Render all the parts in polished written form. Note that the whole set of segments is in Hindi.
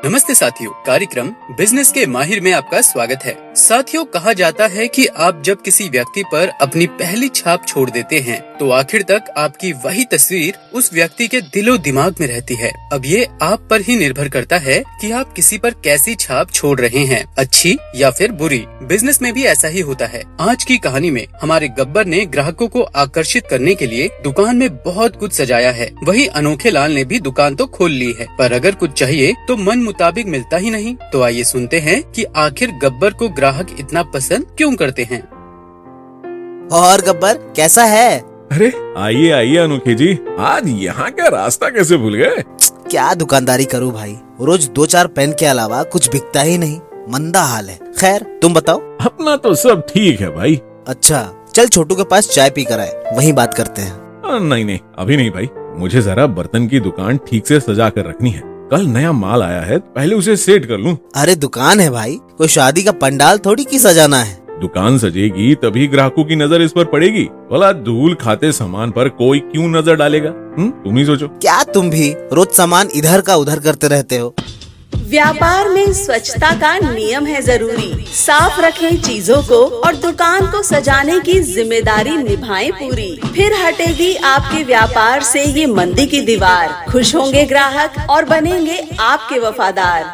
नमस्ते साथियों, कार्यक्रम बिजनेस के माहिर में आपका स्वागत है। साथियों, कहा जाता है कि आप जब किसी व्यक्ति पर अपनी पहली छाप छोड़ देते हैं तो आखिर तक आपकी वही तस्वीर उस व्यक्ति के दिलो दिमाग में रहती है। अब ये आप पर ही निर्भर करता है कि आप किसी पर कैसी छाप छोड़ रहे हैं, अच्छी या फिर बुरी। बिजनेस में भी ऐसा ही होता है। आज की कहानी में हमारे गब्बर ने ग्राहकों को आकर्षित करने के लिए दुकान में बहुत कुछ सजाया है। वही अनोखे लाल ने भी दुकान तो खोल ली है, पर अगर कुछ चाहिए तो मन मुताबिक मिलता ही नहीं। तो आइए सुनते हैं कि आखिर गब्बर को ग्राहक इतना पसंद क्यों करते हैं। और गब्बर कैसा है? अरे आइए आइए अनोखे जी, आज यहाँ का रास्ता कैसे भूल गए? क्या दुकानदारी करूं भाई, रोज 2-4 पेन के अलावा कुछ बिकता ही नहीं। मंदा हाल है। खैर तुम बताओ। अपना तो सब ठीक है भाई। अच्छा चल छोटू के पास चाय पी कर आए, वहीं बात करते हैं। नहीं अभी नहीं भाई, मुझे जरा बर्तन की दुकान ठीक से सजा कर रखनी है। कल नया माल आया है, पहले उसे सेट कर लूं। अरे दुकान है भाई, कोई शादी का पंडाल थोड़ी की सजाना है। दुकान सजेगी तभी ग्राहकों की नजर इस पर पड़ेगी। भला धूल खाते सामान पर कोई क्यों नजर डालेगा? तुम ही सोचो। क्या तुम भी रोज सामान इधर का उधर करते रहते हो? व्यापार में स्वच्छता का नियम है जरूरी। साफ रखें चीजों को और दुकान को सजाने की जिम्मेदारी निभाएं पूरी। फिर हटेगी आपके व्यापार से ये मंदी की दीवार। खुश होंगे ग्राहक और बनेंगे आपके वफादार।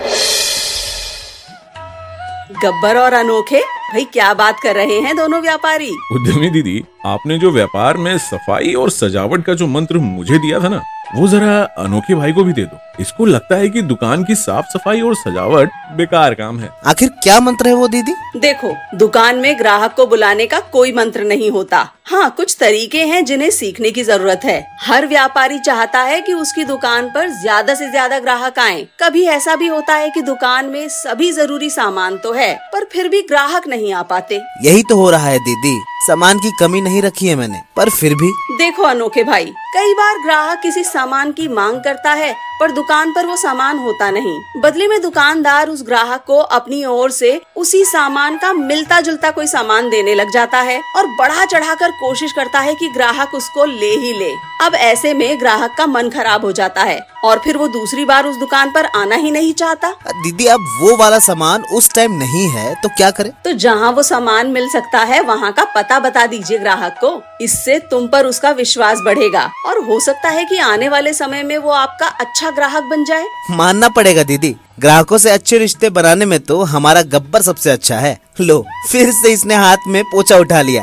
गब्बर और अनोखे भाई क्या बात कर रहे हैं दोनों व्यापारी। उद्यमी दीदी, आपने जो व्यापार में सफाई और सजावट का जो मंत्र मुझे दिया था ना, वो जरा अनोखे भाई को भी दे दो। इसको लगता है कि दुकान की साफ सफाई और सजावट बेकार काम है। आखिर क्या मंत्र है वो दीदी? देखो, दुकान में ग्राहक को बुलाने का कोई मंत्र नहीं होता। हाँ, कुछ तरीके हैं जिन्हें सीखने की जरूरत है। हर व्यापारी चाहता है कि उसकी दुकान पर ज्यादा से ज्यादा ग्राहक आएं। कभी ऐसा भी होता है कि दुकान में सभी जरूरी सामान तो है, पर फिर भी ग्राहक नहीं आ पाते। यही तो हो रहा है दीदी, सामान की कमी नहीं रखी है मैंने, पर फिर भी। देखो अनोखे भाई, कई बार ग्राहक किसी सामान की मांग करता है पर दुकान पर वो सामान होता नहीं। बदले में दुकानदार उस ग्राहक को अपनी ओर से उसी सामान का मिलता जुलता कोई सामान देने लग जाता है और बढ़ा चढ़ाकर कोशिश करता है कि ग्राहक उसको ले ही ले। अब ऐसे में ग्राहक का मन खराब हो जाता है और फिर वो दूसरी बार उस दुकान पर आना ही नहीं चाहता। दीदी अब वो वाला सामान उस टाइम नहीं है तो क्या करे? तो जहाँ वो सामान मिल सकता है वहाँ का पता बता दीजिए ग्राहक को। इससे तुम पर उसका विश्वास बढ़ेगा और हो सकता है कि आने वाले समय में वो आपका अच्छा ग्राहक बन जाए। मानना पड़ेगा दीदी, ग्राहकों से अच्छे रिश्ते बनाने में तो हमारा गब्बर सबसे अच्छा है। लो फिर से इसने हाथ में पोछा उठा लिया।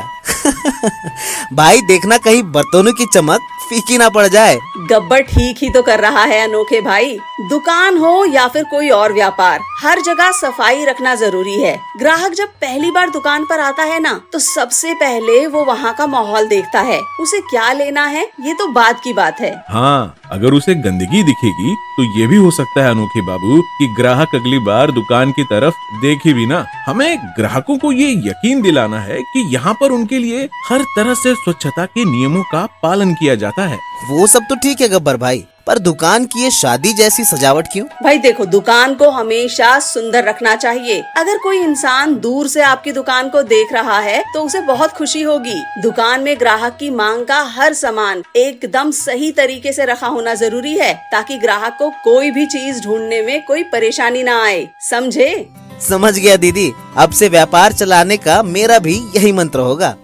भाई देखना कहीं बर्तनों की चमक फीकी ना पड़ जाए। गब्बर ठीक ही तो कर रहा है अनोखे भाई। दुकान हो या फिर कोई और व्यापार, हर जगह सफाई रखना जरूरी है। ग्राहक जब पहली बार दुकान पर आता है ना, तो सबसे पहले वो वहाँ का माहौल देखता है। उसे क्या लेना है ये तो बात की बात है। हाँ, अगर उसे गंदगी दिखेगी तो ये भी हो सकता है अनोखे बाबू कि ग्राहक अगली बार दुकान की तरफ देखे भी ना। हमें ग्राहकों को ये यकीन दिलाना है कि यहाँ पर उनके लिए हर तरह से स्वच्छता के नियमों का पालन किया जाता है। वो सब तो ठीक है गब्बर भाई, पर दुकान की ये शादी जैसी सजावट क्यों? भाई देखो, दुकान को हमेशा सुंदर रखना चाहिए। अगर कोई इंसान दूर से आपकी दुकान को देख रहा है तो उसे बहुत खुशी होगी। दुकान में ग्राहक की मांग का हर सामान एकदम सही तरीके से रखा होना जरूरी है, ताकि ग्राहक को कोई भी चीज ढूंढने में कोई परेशानी ना आए। समझे? समझ गया दीदी, अब से व्यापार चलाने का मेरा भी यही मंत्र होगा।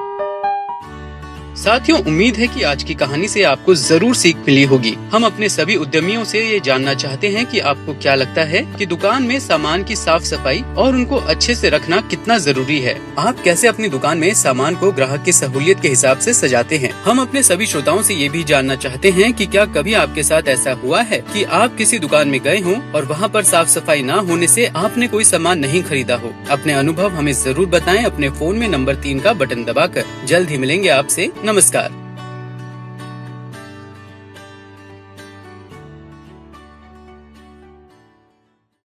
साथियों, उम्मीद है कि आज की कहानी से आपको जरूर सीख मिली होगी। हम अपने सभी उद्यमियों से ये जानना चाहते हैं कि आपको क्या लगता है कि दुकान में सामान की साफ सफाई और उनको अच्छे से रखना कितना जरूरी है। आप कैसे अपनी दुकान में सामान को ग्राहक की सहूलियत के हिसाब से सजाते हैं। हम अपने सभी श्रोताओं से ये भी जानना चाहते हैं कि क्या कभी आपके साथ ऐसा हुआ है कि आप किसी दुकान में गए हों और वहाँ पर साफ सफाई न होने से आपने कोई सामान नहीं खरीदा हो। अपने अनुभव हमें जरूर बताएं अपने फोन में नंबर 3 का बटन दबाकर। जल्द ही मिलेंगे आपसे। नमस्कार।